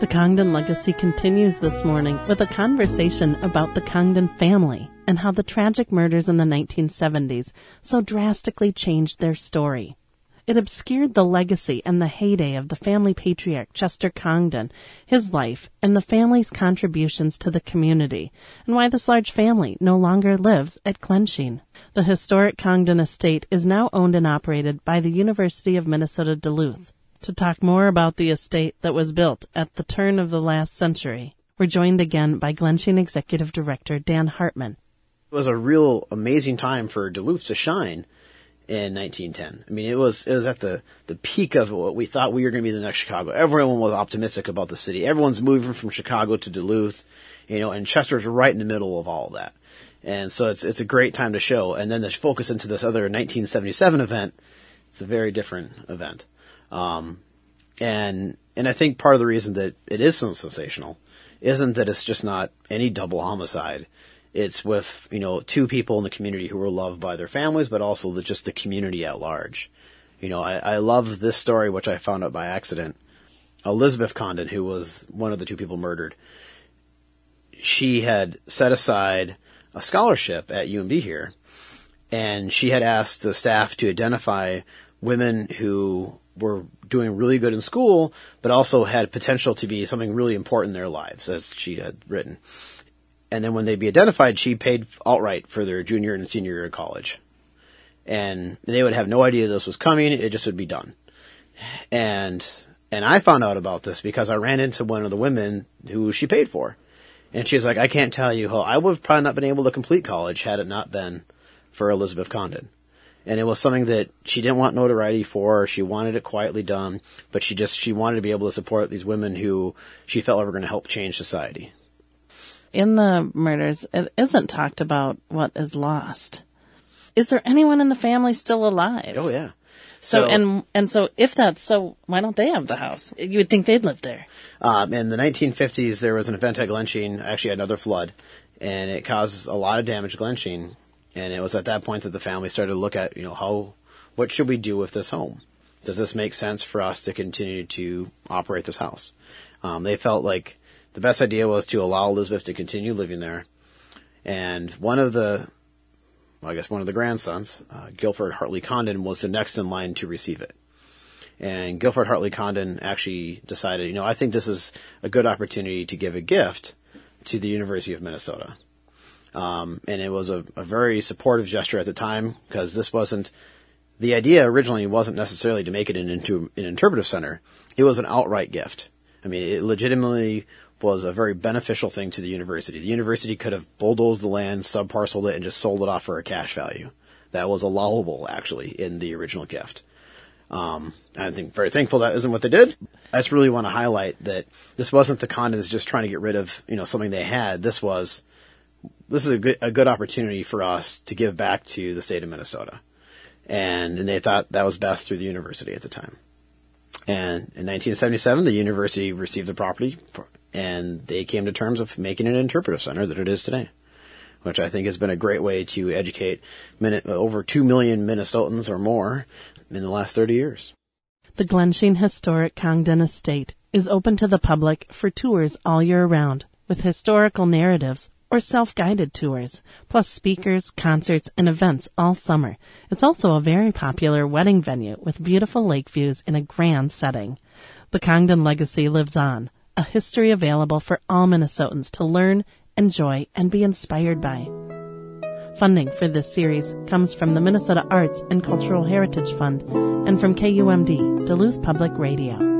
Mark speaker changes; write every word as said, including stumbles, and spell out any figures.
Speaker 1: The Congdon Legacy continues this morning with a conversation about the Congdon family and how the tragic murders in the nineteen seventies so drastically changed their story. It obscured the legacy and the heyday of the family patriarch Chester Congdon, his life, and the family's contributions to the community, and why this large family no longer lives at Glensheen. The historic Congdon estate is now owned and operated by the University of Minnesota Duluth. To talk more about the estate that was built at the turn of the last century, we're joined again by Glensheen Executive Director Dan Hartman.
Speaker 2: It was a real amazing time for Duluth to shine in nineteen ten. I mean, it was it was at the, the peak of what we thought we were going to be the next Chicago. Everyone was optimistic about the city. Everyone's moving from Chicago to Duluth, you know, and Chester's right in the middle of all of that. And so it's it's a great time to show. And then to focus into this other nineteen seventy-seven event, it's a very different event. Um, and, and I think part of the reason that it is so sensational isn't that it's just not any double homicide. It's with, you know, two people in the community who were loved by their families, but also the, just the community at large. You know, I, I love this story, which I found out by accident. Elizabeth Congdon, who was one of the two people murdered, she had set aside a scholarship at U M B here, and she had asked the staff to identify women who were doing really good in school, but also had potential to be something really important in their lives, as she had written. And then when they'd be identified, she paid outright for their junior and senior year of college. And they would have no idea this was coming. It just would be done. And and I found out about this because I ran into one of the women who she paid for. And she was like, I can't tell you how I would have probably not been able to complete college had it not been for Elizabeth Congdon. And it was something that she didn't want notoriety for. She wanted it quietly done, but she just, she wanted to be able to support these women who she felt were going to help change society.
Speaker 1: In the murders, it isn't talked about what is lost. Is there anyone in the family still alive?
Speaker 2: Oh, yeah.
Speaker 1: So, so and and so if that's so, why don't they have the house? You would think they'd live there.
Speaker 2: Um, in the nineteen fifties, there was an event at Glensheen, actually another flood, and it caused a lot of damage to Glensheen. And it was at that point that the family started to look at, you know, how, what should we do with this home? Does this make sense for us to continue to operate this house? Um, they felt like the best idea was to allow Elizabeth to continue living there. And one of the, well, I guess one of the grandsons, uh, Guilford Hartley Congdon, was the next in line to receive it. And Guilford Hartley Congdon actually decided, you know, I think this is a good opportunity to give a gift to the University of Minnesota. Um, and it was a, a very supportive gesture at the time because this wasn't, the idea originally wasn't necessarily to make it an, into, an interpretive center. It was an outright gift. I mean, it legitimately was a very beneficial thing to the university. The university could have bulldozed the land, subparceled it, and just sold it off for a cash value. That was allowable, actually, in the original gift. Um, I think very thankful that isn't what they did. I just really want to highlight that this wasn't the Congdons just trying to get rid of, you know, something they had. This was, this is a good, a good opportunity for us to give back to the state of Minnesota. And, and they thought that was best through the university at the time. And in nineteen seventy-seven, the university received the property, and they came to terms of making it an interpretive center that it is today, which I think has been a great way to educate over two million Minnesotans or more in the last thirty years.
Speaker 1: The Glensheen Historic Congdon Estate is open to the public for tours all year round, with historical narratives or self-guided tours, plus speakers, concerts, and events all summer. It's also a very popular wedding venue with beautiful lake views in a grand setting. The Congdon legacy lives on, a history available for all Minnesotans to learn, enjoy, and be inspired by. Funding for this series comes from the Minnesota Arts and Cultural Heritage Fund and from K U M D, Duluth Public Radio.